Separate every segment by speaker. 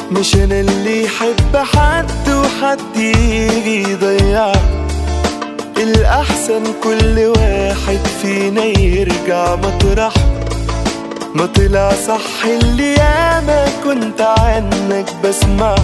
Speaker 1: مش انا اللي يحب حد وحد يجي يضيعه. الأحسن كل واحد فينا يرجع مطرحه. ما طلع صح اللي ياما كنت عنك بسمعه.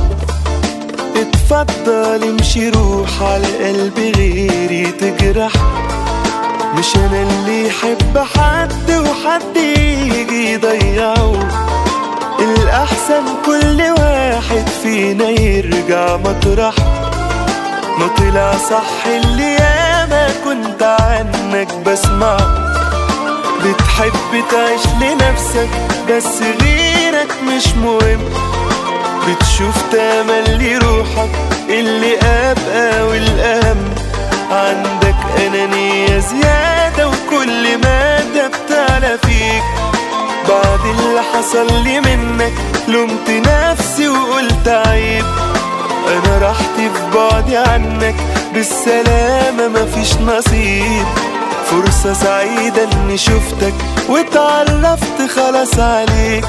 Speaker 1: اتفضل امشي روح على قلب غيري تجرح. مش انا اللي يحب حد وحد يجي يضيعه. الأحسن كل واحد فينا يرجع مطرحه. ما طلع صح اللي ياما كنت عنك بسمعه. بتحب تعيش لنفسك بس غيرك مش مهم. بتشوف تملي روحك اللي أبقى والأهم. عندك أنانية زيادة وكل مادة بتعلى فيك. بعد اللي حصل لي منك لومت نفسي وقلت عيب. أنا راحتي في بعدي عنك بالسلامة مفيش نصيب. فرصة سعيدة إني شفتك واتعرفت خلاص عليك.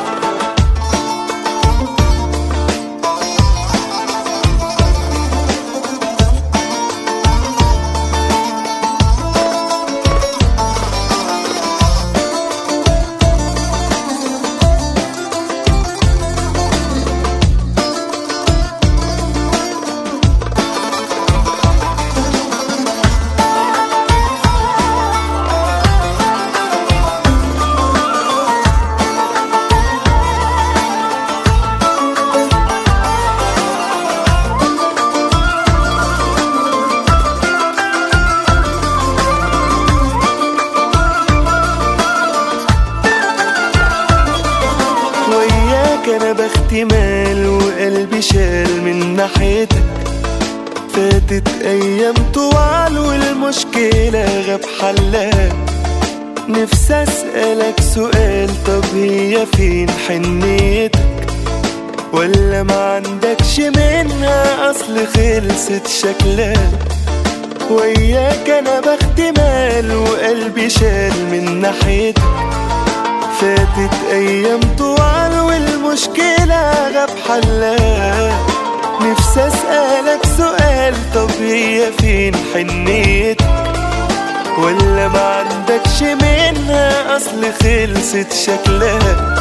Speaker 1: أنا بختي مال وقلبي شال من ناحيتك. فاتت أيام طوال والمشكلة غاب حلها. نفسي أسألك سؤال، طب هي فين حنيتك؟ ولا ما عندكش منها أصل خلصت شكلها؟ وياك أنا بختي مال وقلبي شال من ناحيتك. فاتت أيام طوال والمشكلة غاب حلها. نفسي أسألك سؤال، طب هي فين حنيتك؟ ولا ما عندكش منها أصل خلصت شكلها؟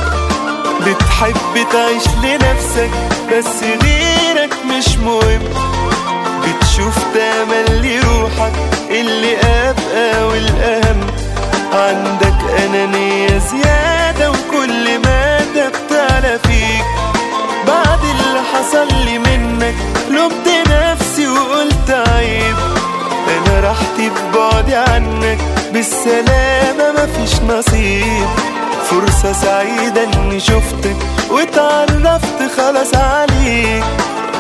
Speaker 1: بتحب تعيش لنفسك بس غيرك مش مهم. بتشوف تملي روحك اللي أبقى والأهم. عندك أنانية زيادة وكل مادة بتعلى فيك. بعد اللي حصل لي منك لومت نفسي وقلت عيب. أنا راحتي في بعدي عنك بالسلامة مفيش نصيب. فرصة سعيدة إني شفتك واتعرفت خلاص عليك.